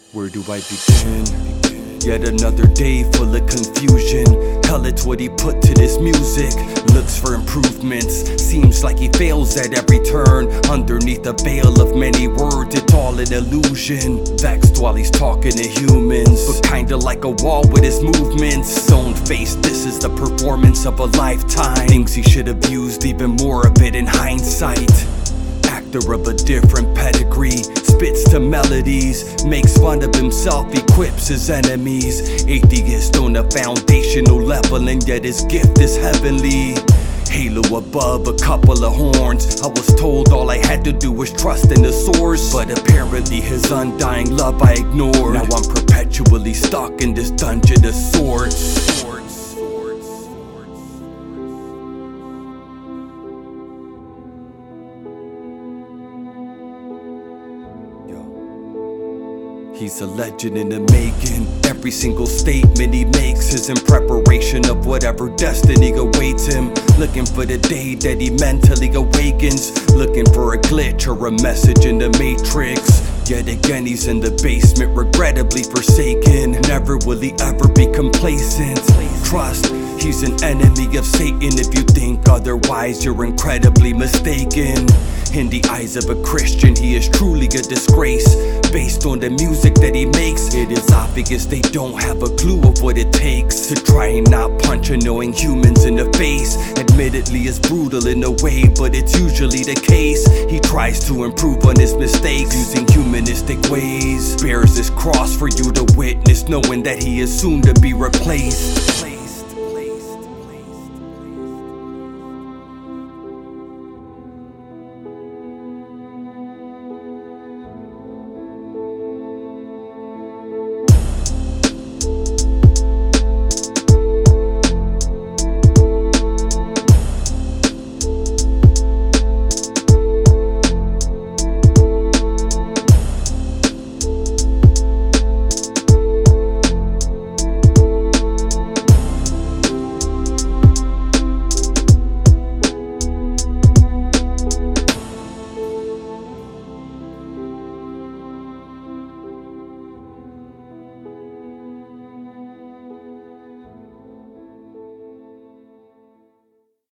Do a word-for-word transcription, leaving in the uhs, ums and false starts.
Where do I begin? Yet another day full of confusion. Hell, it's what he put to this music. Looks for improvements, seems like he fails at every turn. Underneath the veil of many words, it's all an illusion. Vexed while he's talking to humans, but kinda like a wall with his movements. Stone face, this is the performance of a lifetime. Thinks he should have used even more of it in hindsight. Actor of a different pedigree, spits to melodies, makes fun of himself, equips his enemies. Atheist on a foundational level, and yet his gift is heavenly. Halo above a couple of horns. I was told all I had to do was trust in the source, but apparently his undying love I ignored. Now I'm perpetually stuck in this dungeon of sorts. He's a legend in the making. Every single statement he makes is in preparation of whatever destiny awaits him. Looking for the day that he mentally awakens, looking for a glitch or a message in the matrix. Yet again he's in the basement, regrettably forsaken. Never will he ever be complacent. Trust, he's an enemy of Satan. If you think otherwise, you're incredibly mistaken. In the eyes of a Christian, he is truly a disgrace. Based on the music that he makes, it is obvious they don't have a clue of what it takes to try and not punch annoying humans in the face. Admittedly, it's brutal in a way, but it's usually the case. He tries to improve on his mistakes using humanistic ways. Bears his cross for you to witness, knowing that he is soon to be replaced.